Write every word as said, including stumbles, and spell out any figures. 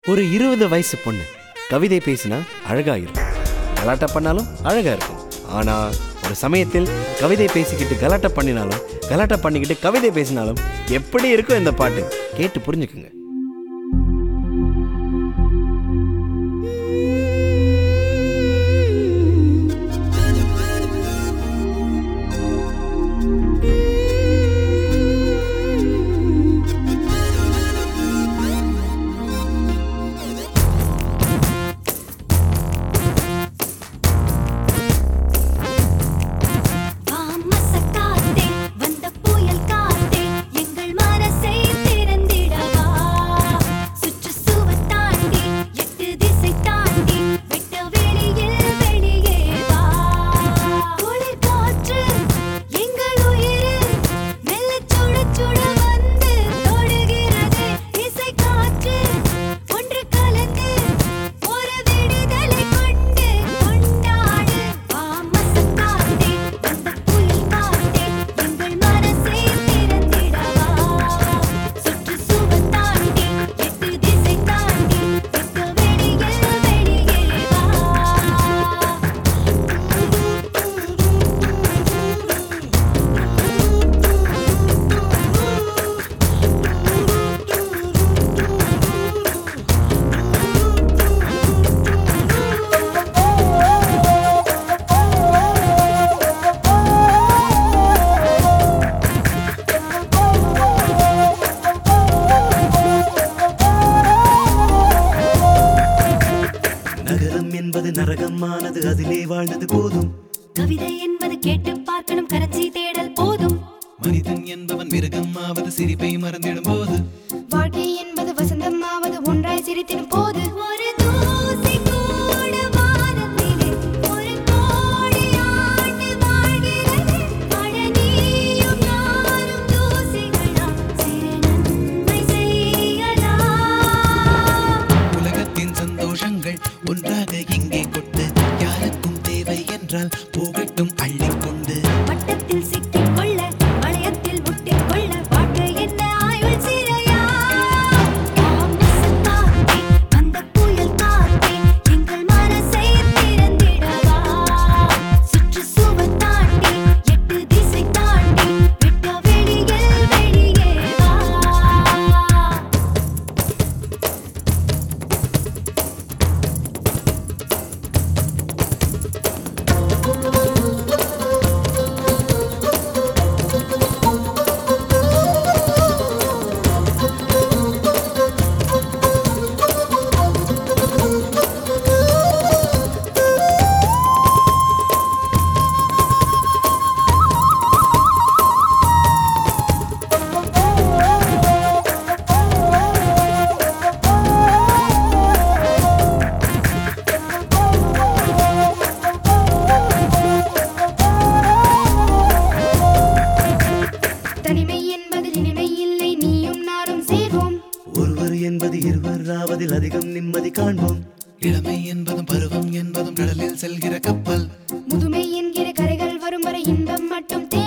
ஒரு இருபது வயசு பொண்ணு கவிதை பேசினா அழகா இருக்கும், கலாட்டா பண்ணாலும் அழகா இருக்கும். ஆனா ஒரு சமயத்தில் கவிதை பேசிக்கிட்டு கலாட்டா பண்ணினாலும் கலாட்டா பண்ணிக்கிட்டு கவிதை பேசினாலும் எப்படி இருக்கும் இந்த பாட்டு? கேட்டு புரிஞ்சுக்குங்க. நரகமானது, அதிலே வாழ்ந்தது போதும். கவிதை என்பது கேட்டு பார்க்கணும், கரச்சி தேடல் போதும். மனிதன் என்பவன் மிருகமாவது சிரிப்பை மறந்திடும் போது, வாழ்க்கை என்பது வசந்தமாவது ஒன்றாய் சிரித்திடும் போது, ஒரு தூசி கூட வானத்திலே ஒரு கோடி ஆண்டு வாழ்கிறது. அழகியும் நானும் தூசிகளா சிறு நன்மை செய்யலாம். உலகத்தின் சந்தோஷங்கள் ஒன்றாக இங்கே கொண்டு, யாருக்கும் தேவை என்றால் போகட்டும் அள்ளிக்கொண்டு. வட்டத்தில் சிக்கிக் கொள்ள, வளையத்தில் முட்டிக் கொள்ள, வாழ்க்கை என்ன ஆயுள் சிறையா? காத்தே அந்த புயல் காத்தே எங்கள் மனசை திறந்திடவா? சுற்றுச்சுவர் தாண்டி எட்டு திசை தாண்டி விட்ட வெளியில் வெளியே வா. தனிமை என்பது இனிமை இல்லை, நீயும் நானும் சேர்வோம். ஒருவர் என்பது இருவர் ஆவதில் அதிகம் நிம்மதி காண்போம். இளமை என்பதும் பருவம் என்பதும் கடலில் செல்கிற கப்பல். முதுமை என்கிற கரைகள் வரும் வரை இன்பம் மட்டும்